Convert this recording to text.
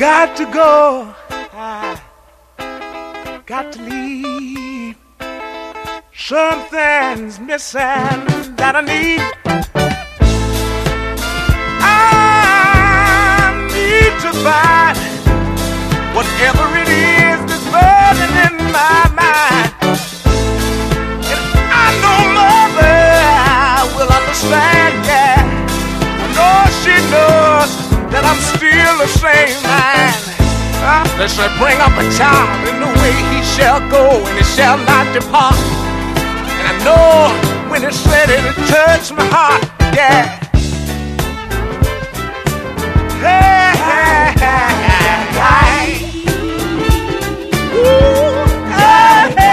got to go. I got to leave. Something's missing that I need. I need to find whatever it is that's burning in my mind. And I know mother will understand, yeah. I know she knows that I'm still the same man. They say bring up a child in the way he shall go, and he shall not depart. And I know when he said it, it touched my heart, yeah. Hey, hey.